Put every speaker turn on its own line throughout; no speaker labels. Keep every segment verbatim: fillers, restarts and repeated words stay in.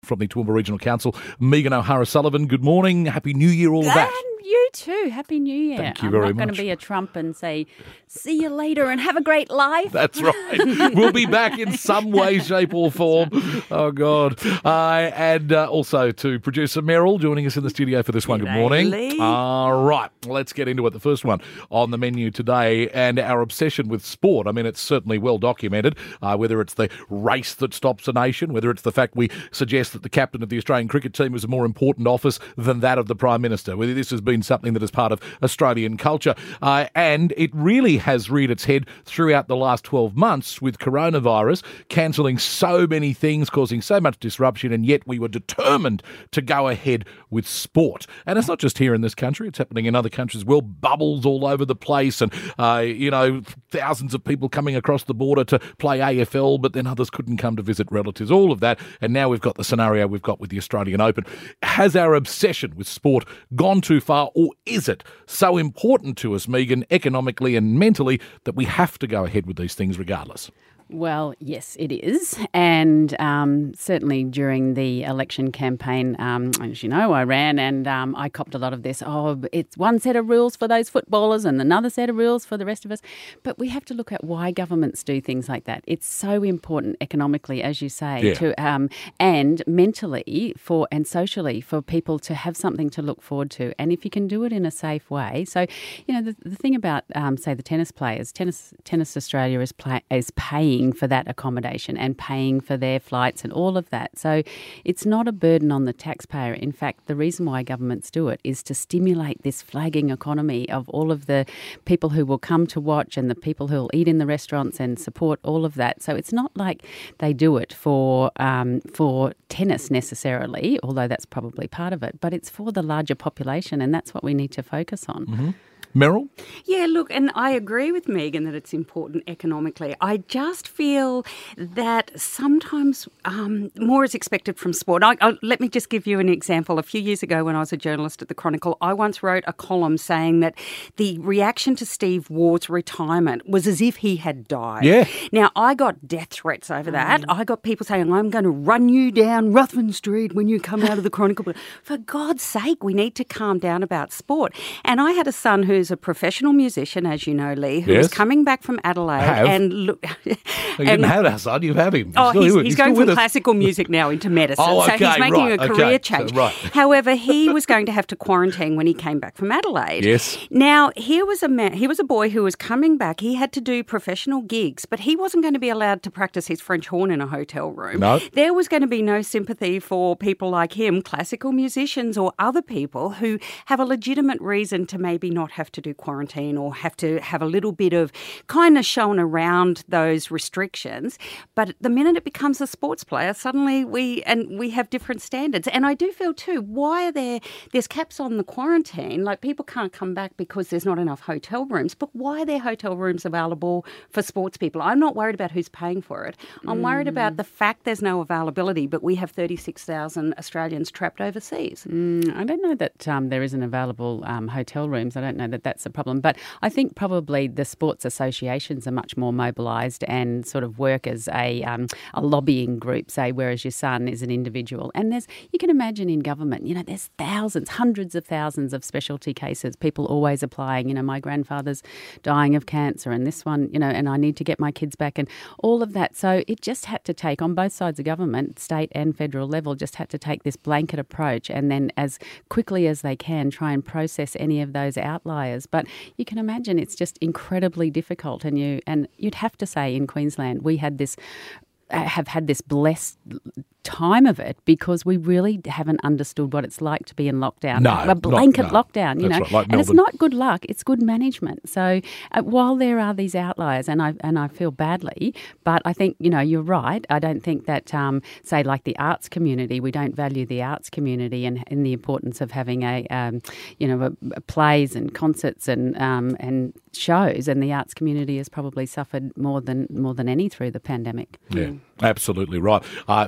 from the Toowoomba Regional Council, Megan O'Hara-Sullivan. Good morning. Happy New Year, all of that.
And you too. Happy New Year.
Thank you
I'm
very
not going
much.
to be a Trump and say, see you later and have a great life.
That's right. We'll be back in some way, shape or form. Oh, God. Uh, and uh, also to producer Meryl joining us in the studio for this one. Good
G'day,
morning.
Lee.
All right. Let's get into it. The first one on the menu today, and our obsession with sport. I mean, it's certainly well documented, uh, whether it's the race that stops a nation, whether it's the fact we suggest that the captain of the Australian cricket team is a more important office than that of the Prime Minister, whether this has been something that is part of Australian culture. Uh, and it really has reared its head throughout the last twelve months with coronavirus cancelling so many things, causing so much disruption, and yet we were determined to go ahead with sport. And it's not just here in this country, it's happening in other countries as well. Bubbles all over the place, and, uh, you know, thousands of people coming across the border to play A F L, but then others couldn't come to visit relatives, all of that. And now we've got the scenario we've got with the Australian Open. Has our obsession with sport gone too far, or is it so important to us, Megan, economically and mentally, that we have to go ahead with these things regardless?
Well, yes, it is. And um, certainly during the election campaign, um, as you know, I ran and um, I copped a lot of this. Oh, it's one set of rules for those footballers and another set of rules for the rest of us. But we have to look at why governments do things like that. It's so important economically, as you say,
yeah.
to um, and mentally for and socially for people to have something to look forward to. And if you can do it in a safe way. So, you know, the, the thing about, um, say, the tennis players, Tennis Tennis Australia is, play, is paying for that accommodation and paying for their flights and all of that. So it's not a burden on the taxpayer. In fact, the reason why governments do it is to stimulate this flagging economy of all of the people who will come to watch and the people who will eat in the restaurants and support all of that. So it's not like they do it for um, for tennis necessarily, although that's probably part of it, but it's for the larger population, and that's what we need to focus on.
Mm-hmm. Meryl?
Yeah, look, and I agree with Megan that it's important economically. I just feel that sometimes um, more is expected from sport. I, I, let me just give you an example. A few years ago when I was a journalist at the Chronicle, I once wrote a column saying that the reaction to Steve Ward's retirement was as if he had died.
Yeah.
Now, I got death threats over that. Mm. I got people saying, I'm going to run you down Ruthven Street when you come out of the Chronicle. For God's sake, we need to calm down about sport. And I had a son who who's a professional musician, as you know, Lee, who
yes.
was coming back from Adelaide.
Have.
And look,
well, you and, didn't have our son, you have him. He's
oh, he's,
he's,
he's going from
us.
classical music now into medicine.
oh, okay,
so he's making
right,
a career
okay.
change.
So, right.
However, he was going to have to quarantine when he came back from Adelaide.
Yes.
Now, here was a man, he was a boy who was coming back. He had to do professional gigs, but he wasn't going to be allowed to practice his French horn in a hotel room.
No.
There was going to be no sympathy for people like him, classical musicians or other people who have a legitimate reason to maybe not have to do quarantine or have to have a little bit of kindness shown around those restrictions. But the minute it becomes a sports player, suddenly we and we have different standards. And I do feel too, why are there there's caps on the quarantine? Like people can't come back because there's not enough hotel rooms. But why are there hotel rooms available for sports people? I'm not worried about who's paying for it. I'm mm. worried about the fact there's no availability, but we have thirty-six thousand Australians trapped overseas.
Mm, I don't know that um, there isn't available um, hotel rooms. I don't know that that's a problem. But I think probably the sports associations are much more mobilised and sort of work as a um, a lobbying group, say, whereas your son is an individual. And there's, you can imagine in government, you know, there's thousands, hundreds of thousands of specialty cases, people always applying, you know, my grandfather's dying of cancer and this one, you know, and I need to get my kids back and all of that. So it just had to take, on both sides of government, state and federal level, just had to take this blanket approach and then as quickly as they can try and process any of those outliers. But you can imagine it's just incredibly difficult, and you and you'd have to say in Queensland we had this uh, have had this blessed time of it because we really haven't understood what it's like to be in lockdown.
No,
a blanket
not, no.
lockdown, you
That's
know.
right, like
and it's
Melbourne.
not good luck, it's good management. So uh, while there are these outliers, and I and I feel badly, but I think, you know, you're right. I don't think that, um, say, like the arts community, we don't value the arts community and, and the importance of having a, um, you know, a, a plays and concerts and um, and shows, and the arts community has probably suffered more than more than any through the pandemic.
Yeah, mm. absolutely right. Uh, but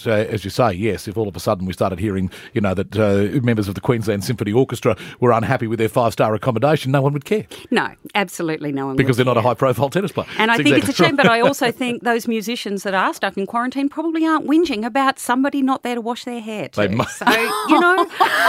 uh, as you say, yes, if all of a sudden we started hearing, you know, that uh, members of the Queensland Symphony Orchestra were unhappy with their five-star accommodation, no one would care.
No, absolutely no one
Because
would
they're
care.
not a high-profile tennis player.
And I
That's
think
exactly
it's a shame,
right.
but I also think those musicians that are stuck in quarantine probably aren't whinging about somebody not there to wash their hair too.
They mu-
So, you know...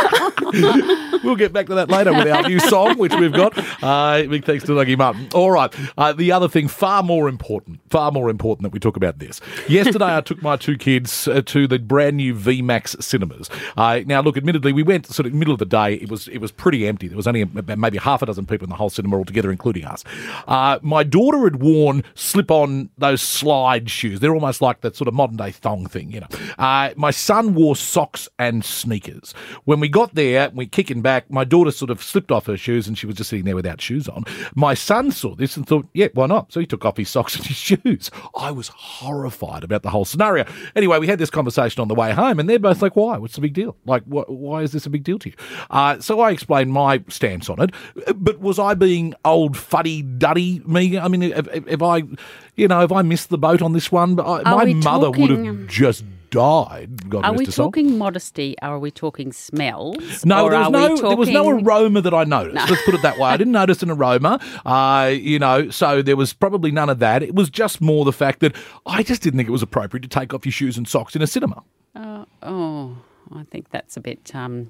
We'll get back to that later with our new song, which we've got. Uh, big thanks to Dougie Martin. All right. Uh, the other thing, far more important, far more important that we talk about this. Yesterday, I took my two kids uh, to the brand new V MAX cinemas. Uh, now, look, admittedly, we went sort of middle of the day. It was it was pretty empty. There was only a, maybe half a dozen people in the whole cinema altogether, including us. Uh, my daughter had worn slip-on those slide shoes. They're almost like that sort of modern-day thong thing, you know. Uh, my son wore socks and sneakers. When we got there, we're kicking back. My daughter sort of slipped off her shoes and she was just sitting there without shoes on. My son saw this and thought, yeah, why not? So he took off his socks and his shoes. I was horrified about the whole scenario. Anyway, we had this conversation on the way home and they're both like, why? What's the big deal? Like, wh- why is this a big deal to you? Uh, so I explained my stance on it. But was I being old fuddy-duddy me? I mean, if, if I, you know, if I missed the boat on this one, I, my
we
mother
talking-
would have just died. God
Are
rest
we
her soul.
talking modesty? Are we talking smells?
No,
or
there was
are
no,
we
there
talking...
was no aroma that I noticed. Let's put it that way. I didn't notice an aroma, uh, you know, so there was probably none of that. It was just more the fact that I just didn't think it was appropriate to take off your shoes and socks in a cinema.
Uh, oh, I think that's a bit... Um,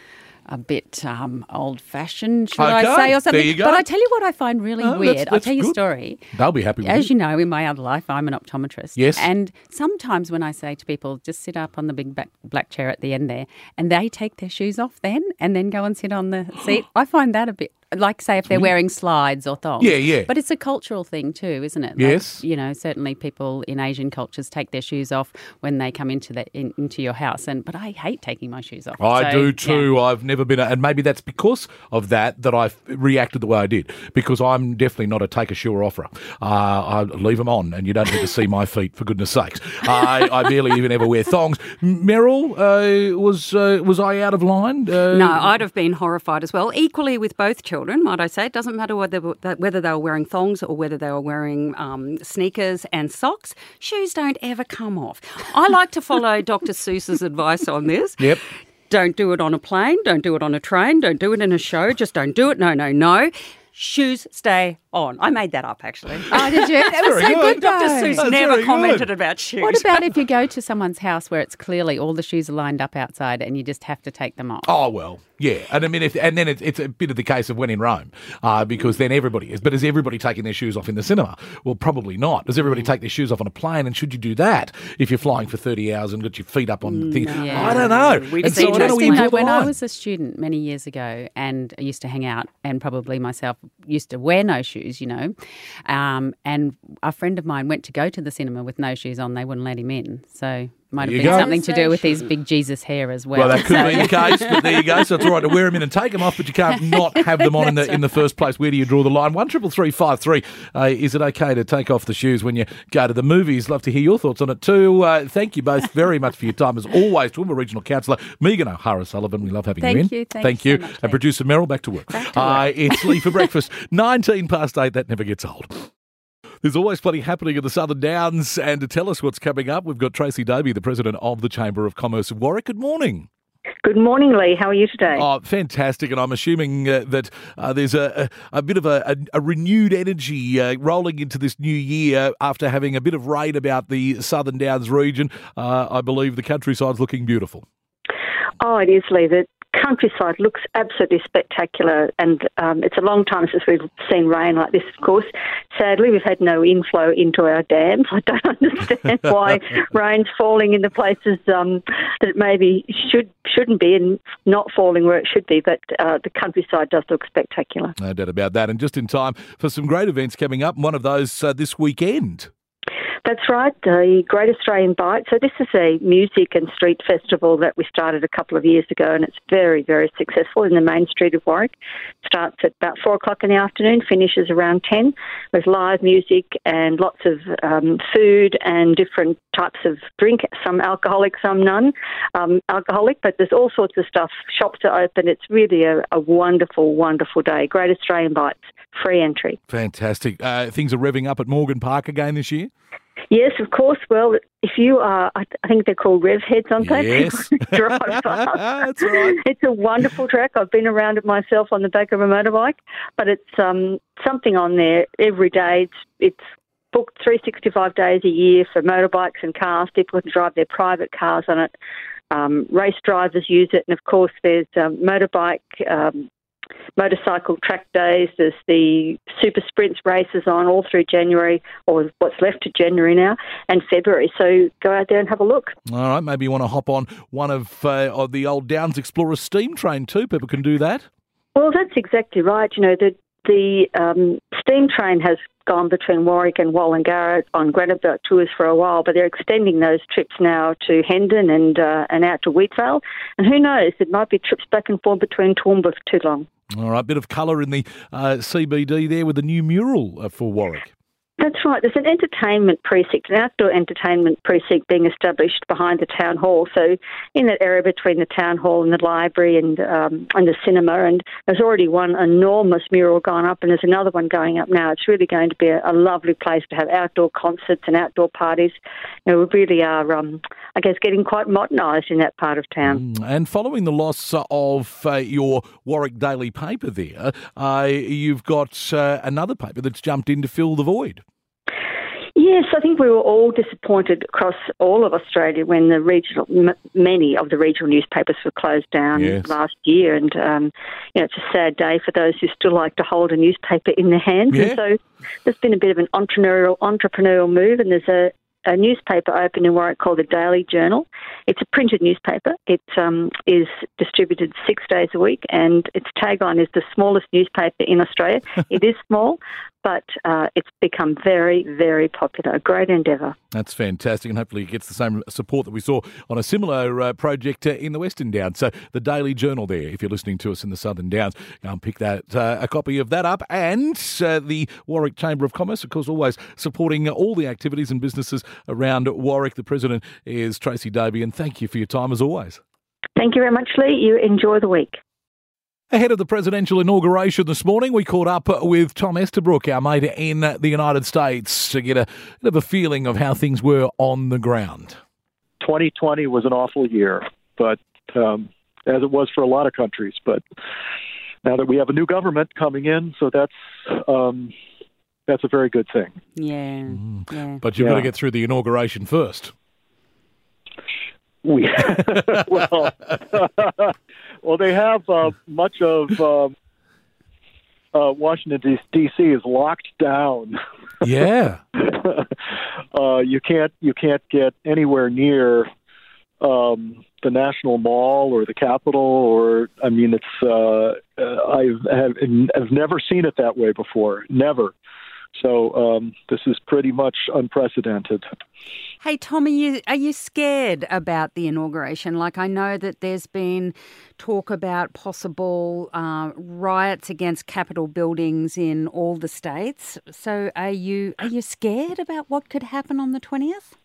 a bit um, old-fashioned, should
Okay,
I say, or something.
there you go.
But I tell you what I find really
Oh,
weird.
that's-
I'll
that's
tell you a
good.
story.
They'll be happy with
As
you.
you know, in my other life, I'm an optometrist.
Yes.
And sometimes when I say to people, just sit up on the big back, black chair at the end there, and they take their shoes off then and then go and sit on the seat, I find that a bit... Like, say, if they're wearing slides or thongs.
Yeah, yeah.
But it's a cultural thing too, isn't it? Like,
Yes.
you know, certainly people in Asian cultures take their shoes off when they come into the, in, into your house. And But I hate taking my shoes off.
I
So,
do too.
yeah.
I've never been, a, and maybe that's because of that that I reacted the way I did. Because I'm definitely not a take a shoe offerer. Uh, I leave them on, and you don't need to see my feet for goodness sakes. I, I barely even ever wear thongs. Meryl, uh, was uh, was I out of line? Uh,
No, I'd have been horrified as well. Equally with both children, might I say. It doesn't matter whether whether they were wearing thongs or whether they were wearing um, sneakers and socks. Shoes don't ever come off. I like to follow Doctor Seuss's advice on this.
Yep.
Don't do it on a plane. Don't do it on a train. Don't do it in a show. Just don't do it. No, no, no. Shoes stay on. I made that up, actually.
Oh, did you? That was
Very
so
good.
good,
Doctor
though.
Seuss
That's
never
very
commented
good.
about shoes.
What about if you go to someone's house where it's clearly all the shoes are lined up outside and you just have to take them off?
Oh, well, yeah. And I mean, if, and then it's, it's a bit of the case of when in Rome, uh, because then everybody is. But is everybody taking their shoes off in the cinema? Well, probably not. Does everybody take their shoes off on a plane? And should you do that if you're flying for thirty hours and got your feet up on things?
Yeah.
I don't know.
We've
And
seen
so I don't know
those
where
Interesting
you
though,
draw the
when I
line.
was a student many years ago and I used to hang out and probably myself used to wear no shoes, you know, um, and a friend of mine went to go to the cinema with no shoes on, they wouldn't let him in. So might
There
have
you
been
go.
something to do with his big Jesus hair as well.
Well, that could be the case, but there you go. So it's all right to wear them in and take them off, but you can't not have them on in the in the first place. Where do you draw the line? One triple three five three. Uh, is it okay to take off the shoes when you go to the movies? Love to hear your thoughts on it too. Uh, thank you both very much for your time as always. Toowoomba Regional Councillor Megan O'Hara Sullivan. We love having
Thank
you in.
you, thanks
Thank you.
so much,
and
Lee.
producer Meryl, back to work.
Back to
Uh, it's Lee for breakfast. Nineteen past eight. That never gets old. There's always plenty happening in the Southern Downs, and to tell us what's coming up, we've got Tracy Doby, the President of the Chamber of Commerce of Warwick. Good morning.
Good morning, Lee. How are you today?
Oh, fantastic. And I'm assuming uh, that uh, there's a, a, a bit of a, a, a renewed energy uh, rolling into this new year after having a bit of rain about the Southern Downs region. Uh, I believe the countryside's looking beautiful.
Oh, it is, Lee. The countryside looks absolutely spectacular, and um, it's a long time since we've seen rain like this, of course. Sadly, we've had no inflow into our dams. I don't understand why rain's falling in the places um, that it maybe should, shouldn't be and not falling where it should be, but uh, the countryside does look spectacular.
No doubt about that. And just in time for some great events coming up, one of those uh, this weekend.
That's right, the Great Australian Bite. So this is a music and street festival that we started a couple of years ago, and it's very, very successful in the main street of Warwick. Starts at about four o'clock in the afternoon, finishes around ten, with live music and lots of um, food and different types of drink, some alcoholic, some non um, alcoholic, but there's all sorts of stuff. Shops are open. It's really a, a wonderful, wonderful day. Great Australian Bites, free entry.
Fantastic. Uh, things are revving up at Morgan Park again this year.
Yes, of course. Well, if you are, I I think they're called rev heads, aren't they?
Yes.
Drive fast.
That's right.
It's a wonderful track. I've been around it myself on the back of a motorbike, but it's um, something on there every day. It's, it's booked three hundred sixty-five days a year for motorbikes and cars. People can drive their private cars on it. Um, race drivers use it, and of course there's um, motorbike, um, motorcycle track days. There's the super sprints races on all through January, or what's left of January now, and February. So go out there and have a look.
All right, maybe you want to hop on one of, uh, of the old Downs Explorer steam train too. People can do that.
Well, that's exactly right. You know, the the um, steam train has gone between Warwick and Wallingarra on granite belt tours for a while, but they're extending those trips now to Hendon and uh, and out to Wheatvale. And who knows, it might be trips back and forth between Toowoomba for too long.
All right, bit of colour in the uh, C B D there with the new mural uh, for Warwick.
That's right. There's an entertainment precinct, an outdoor entertainment precinct being established behind the town hall. So in that area between the town hall and the library and um, and the cinema, and there's already one enormous mural gone up, and there's another one going up now. It's really going to be a, a lovely place to have outdoor concerts and outdoor parties. You know, we really are, um, I guess, getting quite modernised in that part of town.
Mm, and following the loss of uh, your Warwick Daily paper there, uh, you've got uh, another paper that's jumped in to fill the void.
Yes, I think we were all disappointed across all of Australia when the regional, m- many of the regional newspapers were closed down
Yes.
last year, and um, you know, it's a sad day for those who still like to hold a newspaper in their hands.
Yeah.
And so there's been a bit of an entrepreneurial entrepreneurial move, and there's a a newspaper open in Warwick called the Daily Journal. It's a printed newspaper. It um, is distributed six days a week, and its tagline is the smallest newspaper in Australia. It is small, but uh, it's become very, very popular. A great endeavour.
That's fantastic, and hopefully it gets the same support that we saw on a similar uh, project uh, in the Western Downs. So the Daily Journal there, if you're listening to us in the Southern Downs, go and pick that uh, a copy of that up. And uh, the Warwick Chamber of Commerce, of course, always supporting all the activities and businesses around Warwick. The President is Tracy Davey, and thank you for your time as always.
Thank you very much, Lee. You enjoy the week.
Ahead of the presidential inauguration this morning, we caught up with Tom Estabrook, our mate in the United States, to get a bit of a feeling of how things were on the ground.
twenty twenty was an awful year, but um, as it was for a lot of countries. But now that we have a new government coming in, so that's um, that's a very good thing.
Yeah,
Mm.
yeah.
But you've
Yeah.
got to get through the inauguration first.
We well, well, they have uh, much of um, uh, Washington D C is locked down.
Yeah.
uh, you can't you can't get anywhere near um, the National Mall or the Capitol, or I mean, it's uh, I've have, I've never seen it that way before, never. So um, this is pretty much unprecedented.
Hey, Tom, are you, are you scared about the inauguration? Like, I know that there's been talk about possible uh, riots against Capitol buildings in all the states. So are you are you scared about what could happen on the twentieth?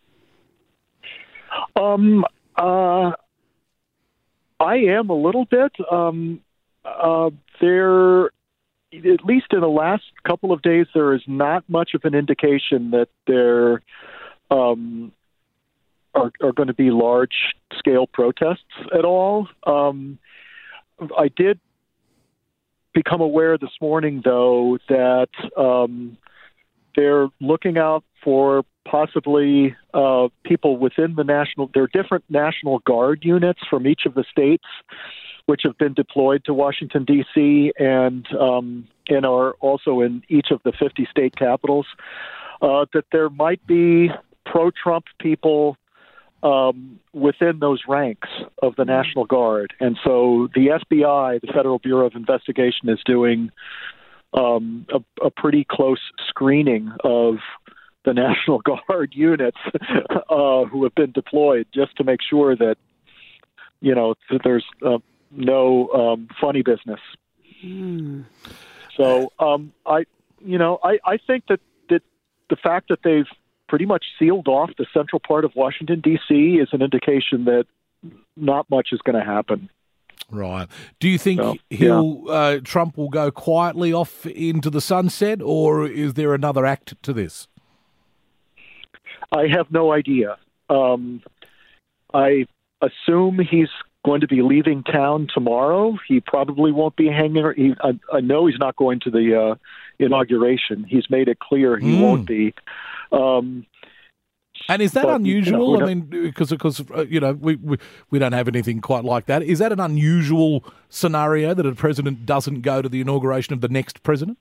Um, uh, I am a little bit. Um, uh, there, at least in the last couple of days, there is not much of an indication that there um, are, are going to be large-scale protests at all. Um, I did become aware this morning, though, that um, they're looking out for possibly uh, people within the national. There are different National Guard units from each of the states, which have been deployed to Washington, D C, and um, and are also in each of the fifty state capitals, uh, that there might be pro-Trump people um, within those ranks of the National Guard. And so the F B I, the Federal Bureau of Investigation, is doing um, a, a pretty close screening of the National Guard units uh, who have been deployed, just to make sure that, you know, that there's uh, no um, funny business.
Mm.
So um, I, you know, I, I think that, that the fact that they've pretty much sealed off the central part of Washington, D C is an indication that not much is going to happen.
Right. Do you think
So,
he'll uh, Trump will go quietly off into the sunset, or is there another act to this?
I have no idea. Um, I assume he's going to be leaving town tomorrow. He probably won't be hanging. He, I, I know he's not going to the uh, inauguration. He's made it clear he
Mm.
won't be. Um,
And is that
but,
unusual?
you know,
I mean, because because uh, you know we, we we don't have anything quite like that. Is that an unusual scenario that a president doesn't go to the inauguration of the next president?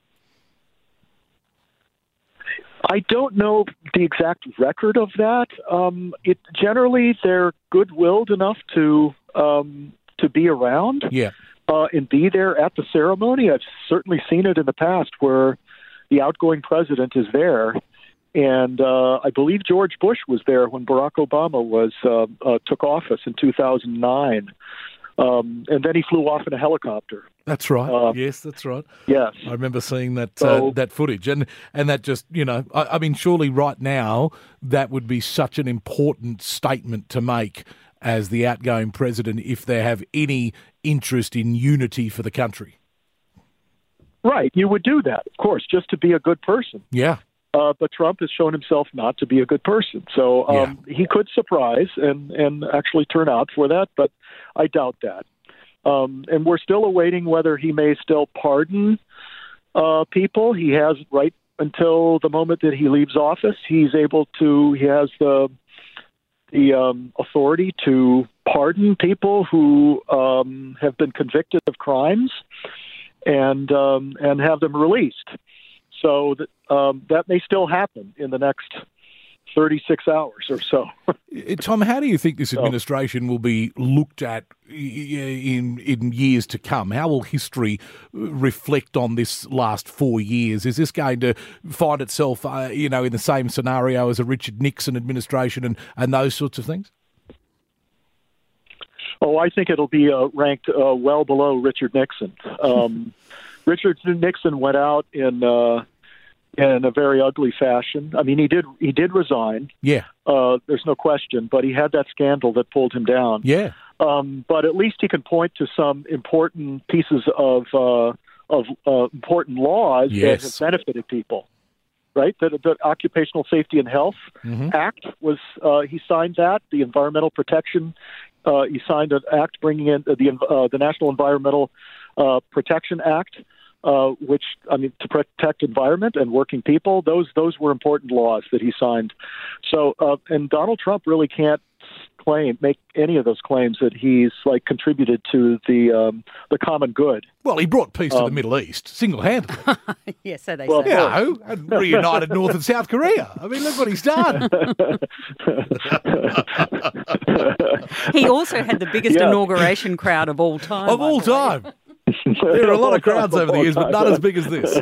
I don't know the exact record of that. Um, it generally they're good-willed enough to um, to be around
Yeah.
uh, and be there at the ceremony. I've certainly seen it in the past where the outgoing president is there, and uh, I believe George Bush was there when Barack Obama was uh, uh, took office in two thousand nine, um, and then he flew off in a helicopter.
That's right.
Uh,
yes, that's right.
Yes.
I remember seeing that
So-
uh, that footage, and and that just you know, I, I mean, surely right now that would be such an important statement to make as the outgoing president if they have any interest in unity for the country.
Right, you would do that, of course, just to be a good person.
Yeah,
Uh, but Trump has shown himself not to be a good person. So um, he could surprise and, and actually turn out for that, but I doubt that. Um, and we're still awaiting whether he may still pardon uh, people. He has right until the moment that he leaves office. He's able to, he has the the um, authority to pardon people who um, have been convicted of crimes and um, and have them released. So that um, that may still happen in the next thirty-six hours or so.
Uh, Tom, how do you think this administration will be looked at in in years to come? How will history reflect on this last four years? Is this going to find itself, uh, you know, in the same scenario as a Richard Nixon administration and, and those sorts of things?
Oh, I think it'll be uh, ranked uh, well below Richard Nixon. Um, Richard Nixon went out in uh, in a very ugly fashion. I mean, he did he did resign.
Yeah,
Uh, there's no question, but he had that scandal that pulled him down.
yeah,
Um, but at least he can point to some important pieces of uh, of uh, important laws
Yes.
that have benefited people. Right, the, the Occupational Safety and Health
Mhm.
Act was uh, he signed that. The Environmental Protection uh, he signed an act bringing in the uh, the National Environmental uh, Protection Act, uh, which I mean to protect environment and working people. Those those were important laws that he signed. So uh, and Donald Trump really can't claim make any of those claims that he's like contributed to the um, the common good.
Well, he brought peace to the
Um,
Middle East single-handedly.
Yeah, so they
Well,
say.
You know, and reunited North and South Korea. I mean, look what he's done.
He also had the biggest
Yeah.
inauguration crowd of all time.
Of
by
all
the way.
time. There are a lot of crowds over the years, but not as big as this.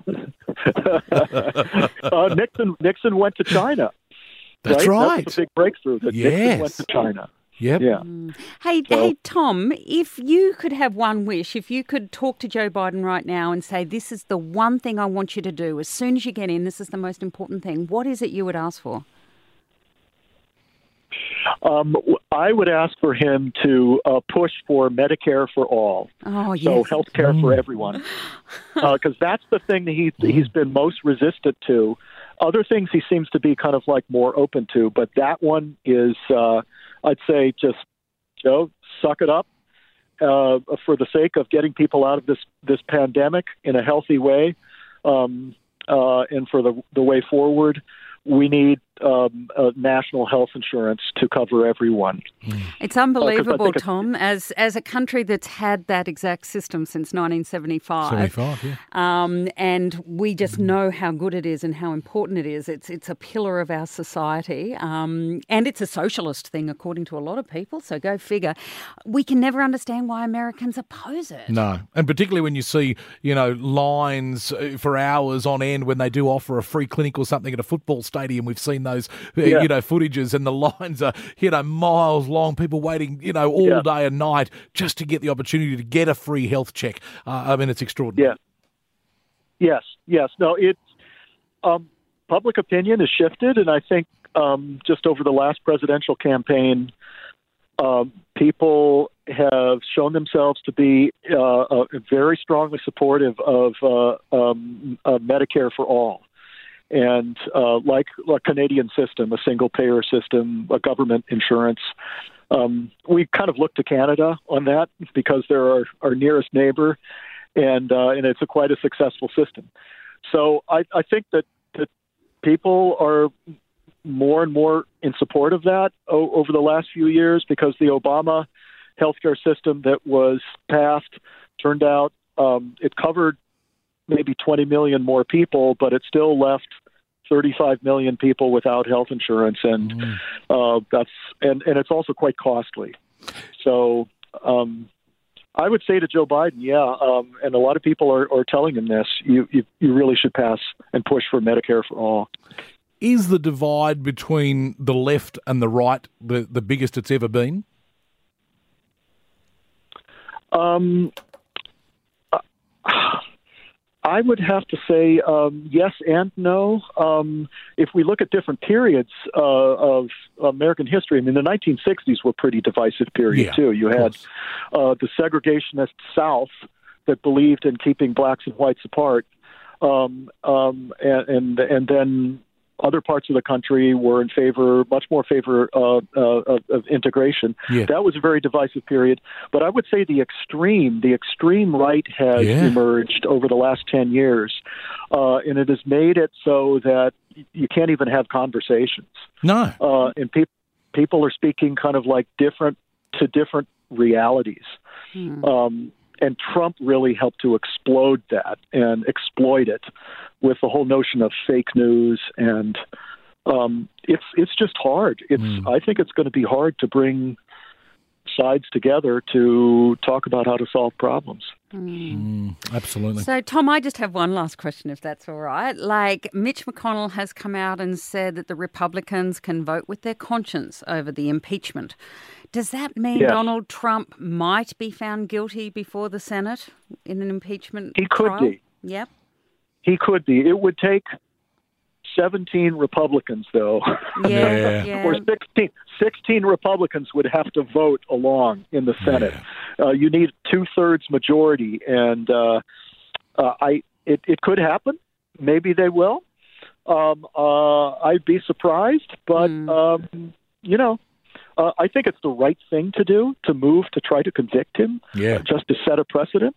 uh, Nixon Nixon went to China.
That's
right.
right.
That's a big breakthrough. That
Yes.
Nixon went to China.
Yep.
Yeah.
Hey,
So-
hey, Tom, if you could have one wish, if you could talk to Joe Biden right now and say, this is the one thing I want you to do, as soon as you get in, this is the most important thing, what is it you would ask for?
Um, w- I would ask for him to uh, push for Medicare for all.
Oh, yes.
So health care for everyone. Because that's the thing that he, he's been most resistant to. Other things he seems to be kind of like more open to, but that one is, uh, I'd say, just, Joe, suck it up uh, for the sake of getting people out of this, this pandemic in a healthy way. Um, uh, and for the, the way forward, we need um, uh, national health insurance to cover everyone.
It's unbelievable,
think it-
Tom, as as a country that's had that exact system since nineteen seventy-five.
seventy-five, yeah.
Um, and we just know how good it is and how important it is. It's it's a pillar of our society, um, and it's a socialist thing, according to a lot of people. So go figure. We can never understand why Americans oppose it.
No, and particularly when you see, you know, lines uh, for hours on end when they do offer a free clinic or something at a football stadium. We've seen those, uh,
Yeah.
you know, footages, and the lines are, you know, miles long, people waiting, you know, all
Yeah.
day and night just to get the opportunity to get a free health check. Uh, I mean, it's extraordinary.
Yeah. Yes, yes. No, it's um, public opinion has shifted, and I think um, just over the last presidential campaign, um, people have shown themselves to be uh, uh, very strongly supportive of uh, um, uh, Medicare for all. and uh, like a Canadian system, a single-payer system, a government insurance. Um, we kind of look to Canada on that because they're our, our nearest neighbor, and uh, and it's a quite a successful system. So I, I think that, that people are more and more in support of that o- over the last few years because the Obama healthcare system that was passed turned out um, it covered maybe twenty million more people, but it still left thirty-five million people without health insurance, and mm. uh, that's and, and it's also quite costly. So um, I would say to Joe Biden, yeah, um, and a lot of people are, are telling him this, you, you you really should pass and push for Medicare for all.
Is the divide between the left and the right the, the biggest it's ever been? Um,
I would have to say um, yes and no. Um, if we look at different periods uh, of American history, I mean, the nineteen sixties were a pretty divisive period,
yeah,
too. You had uh, the segregationist South that believed in keeping blacks and whites apart, um, um, and, and and then other parts of the country were in favor, much more favor uh, uh, of, of integration.
Yeah.
That was a very divisive period. But I would say the extreme, the extreme right has
yeah.
emerged over the last ten years, uh, and it has made it so that you can't even have conversations.
No.
Uh, and pe- people are speaking kind of like different to different realities. Hmm. Um, and Trump really helped to explode that and exploit it with the whole notion of fake news. And um, it's it's just hard. It's mm. I think it's going to be hard to bring sides together to talk about how to solve problems.
Mm.
Mm, absolutely.
So, Tom, I just have one last question, if that's all right. Like, Mitch McConnell has come out and said that the Republicans can vote with their conscience over the impeachment. Does that mean
yes.
Donald Trump might be found guilty before the Senate in an impeachment
He could
trial?
be.
Yep.
He could be. It would take seventeen Republicans, though.
Yeah, yeah.
or sixteen, sixteen Republicans would have to vote along in the Senate. Yeah. Uh, you need two-thirds majority, and uh, uh, I it, it could happen. Maybe they will. Um, uh, I'd be surprised, but, mm. um, you know, uh, I think it's the right thing to do, to move to try to convict him,
yeah.
just to set a precedent.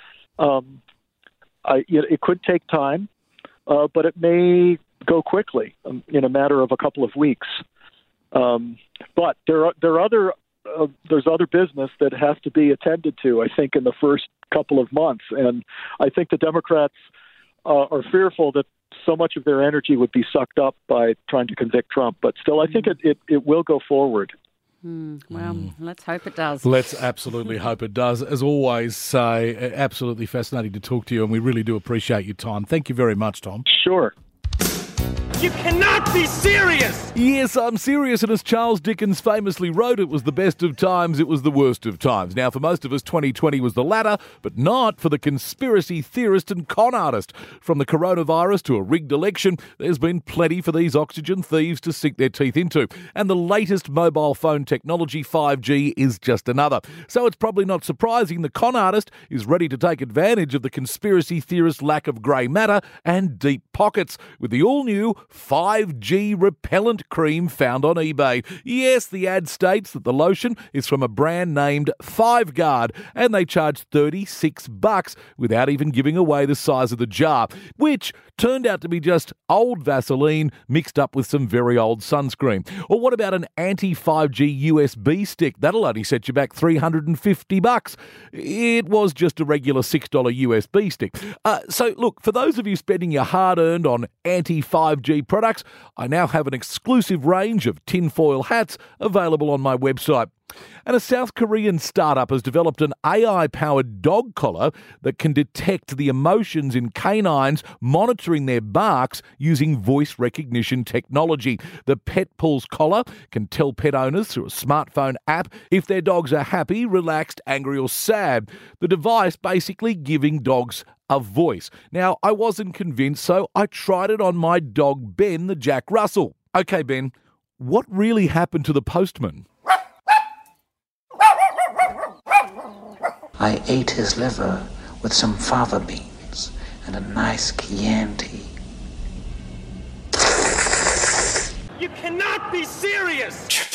Um, I, it could take time, uh, but it may go quickly um, in a matter of a couple of weeks. Um, but there are there are other uh, there's other business that has to be attended to, I think, in the first couple of months, and I think the Democrats uh, are fearful that so much of their energy would be sucked up by trying to convict Trump. But still, I think it, it, it will go forward.
Mm, well, mm. let's hope it does.
Let's absolutely hope it does. As always, uh, absolutely fascinating to talk to you, and we really do appreciate your time. Thank you very much, Tom.
Sure.
You cannot be serious!
Yes, I'm serious, and as Charles Dickens famously wrote, it was the best of times, it was the worst of times. Now, for most of us, twenty twenty was the latter, but not for the conspiracy theorist and con artist. From the coronavirus to a rigged election, there's been plenty for these oxygen thieves to sink their teeth into. And the latest mobile phone technology, five G, is just another. So it's probably not surprising the con artist is ready to take advantage of the conspiracy theorist's lack of grey matter and deep pockets with the all-new five G repellent cream found on eBay. Yes, the ad states that the lotion is from a brand named Five Guard, and they charge thirty-six bucks without even giving away the size of the jar, which turned out to be just old Vaseline mixed up with some very old sunscreen. Or what about an anti five G U S B stick? That'll only set you back three hundred fifty bucks. It was just a regular six dollar U S B stick. Uh, so look, for those of you spending your hard-earned on anti five G products, I now have an exclusive range of tinfoil hats available on my website. And a South Korean startup has developed an A I-powered dog collar that can detect the emotions in canines, monitoring their barks using voice recognition technology. The Pet Pulse collar can tell pet owners through a smartphone app if their dogs are happy, relaxed, angry or sad. The device basically giving dogs a voice. Now, I wasn't convinced, so I tried it on my dog Ben, the Jack Russell. Okay, Ben, what really happened to the postman?
I ate his liver with some fava beans and a nice Chianti.
You cannot be serious!